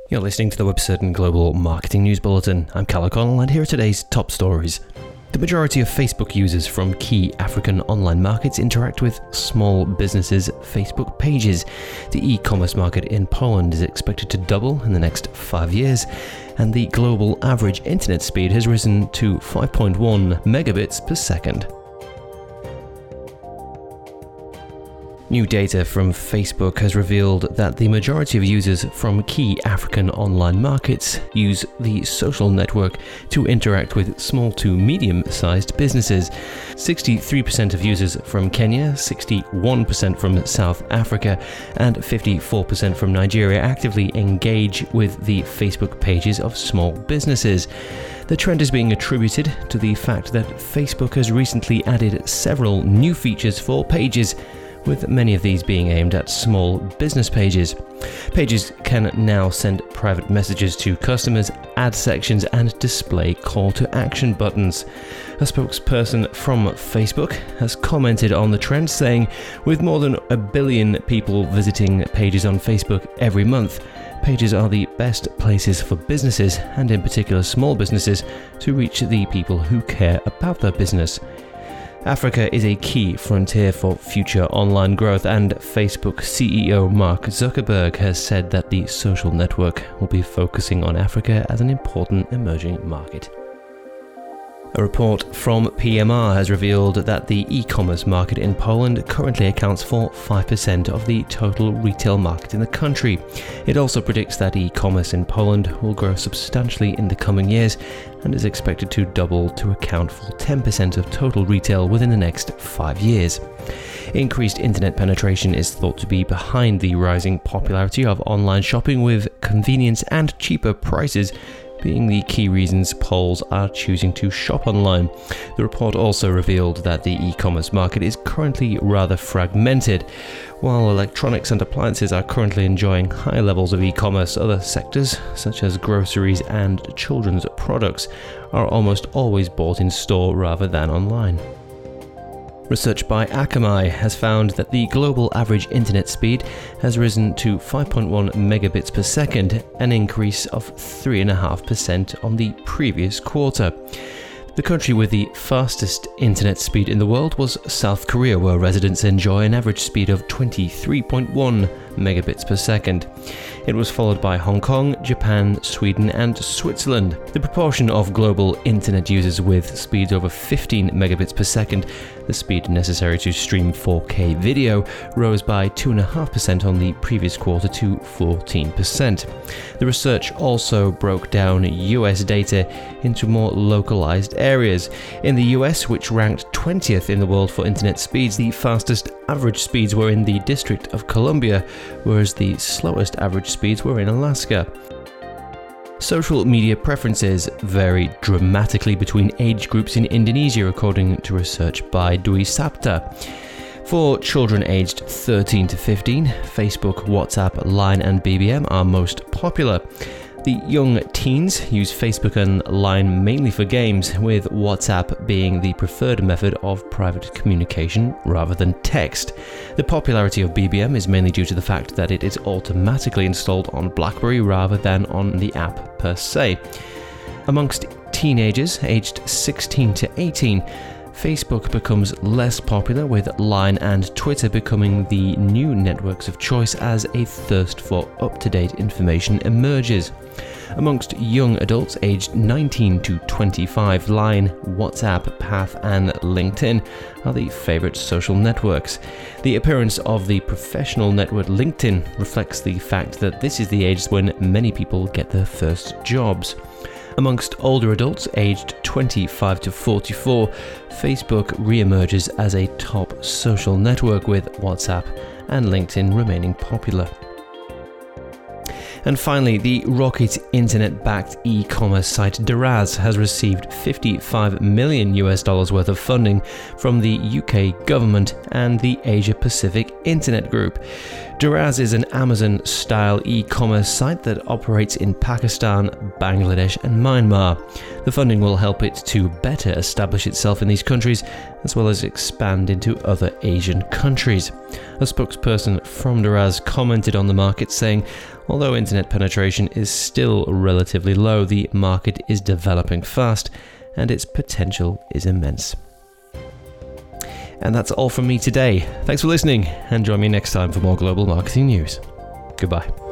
You're listening to the WebCertain Global Marketing News Bulletin. I'm Cal O'Connell, and here are today's top stories. The majority of Facebook users from key African online markets interact with small businesses' Facebook pages. The e-commerce market in Poland is expected to double in the next 5 years, and the global average internet speed has risen to 5.1 megabits per second. New data from Facebook has revealed that the majority of users from key African online markets use the social network to interact with small to medium-sized businesses. 63% of users from Kenya, 61% from South Africa, and 54% from Nigeria actively engage with the Facebook pages of small businesses. The trend is being attributed to the fact that Facebook has recently added several new features for pages, with many of these being aimed at small business pages. Pages can now send private messages to customers, add sections, and display call to action buttons. A spokesperson from Facebook has commented on the trend, saying, "With more than 1 billion people visiting pages on Facebook every month, pages are the best places for businesses, and in particular small businesses, to reach the people who care about their business." Africa is a key frontier for future online growth, and Facebook CEO Mark Zuckerberg has said that the social network will be focusing on Africa as an important emerging market. A report from PMR has revealed that the e-commerce market in Poland currently accounts for 5% of the total retail market in the country. It also predicts that e-commerce in Poland will grow substantially in the coming years and is expected to double to account for 10% of total retail within the next 5 years. Increased internet penetration is thought to be behind the rising popularity of online shopping, with convenience and cheaper prices being the key reasons Poles are choosing to shop online. The report also revealed that the e-commerce market is currently rather fragmented. While electronics and appliances are currently enjoying high levels of e-commerce, other sectors, such as groceries and children's products, are almost always bought in store rather than online. Research by Akamai has found that the global average internet speed has risen to 5.1 megabits per second, an increase of 3.5% on the previous quarter. The country with the fastest internet speed in the world was South Korea, where residents enjoy an average speed of 23.1 megabits per second. It was followed by Hong Kong, Japan, Sweden, and Switzerland. The proportion of global internet users with speeds over 15 megabits per second, the speed necessary to stream 4K video, rose by 2.5% on the previous quarter to 14%. The research also broke down US data into more localized areas. In the US, which ranked 20th in the world for internet speeds, the fastest average speeds were in the District of Columbia, whereas the slowest average speeds were in Alaska. Social media preferences vary dramatically between age groups in Indonesia, according to research by Dwi Sapta. For children aged 13 to 15, Facebook, WhatsApp, Line, and BBM are most popular. The young teens use Facebook and Line mainly for games, with WhatsApp being the preferred method of private communication rather than text. The popularity of BBM is mainly due to the fact that it is automatically installed on BlackBerry rather than on the app per se. Amongst teenagers aged 16 to 18, Facebook becomes less popular, with Line and Twitter becoming the new networks of choice as a thirst for up-to-date information emerges. Amongst young adults aged 19 to 25, Line, WhatsApp, Path, and LinkedIn are the favorite social networks. The appearance of the professional network LinkedIn reflects the fact that this is the age when many people get their first jobs. Amongst older adults aged 25 to 44, Facebook re-emerges as a top social network, with WhatsApp and LinkedIn remaining popular. And finally, the rocket internet-backed e-commerce site Daraz has received $55 million worth of funding from the UK government and the Asia Pacific Internet Group. Daraz is an Amazon-style e-commerce site that operates in Pakistan, Bangladesh and Myanmar. The funding will help it to better establish itself in these countries, as well as expand into other Asian countries. A spokesperson from Daraz commented on the market saying, although internet penetration is still relatively low, the market is developing fast and its potential is immense. And that's all from me today. Thanks for listening, and join me next time for more global marketing news. Goodbye.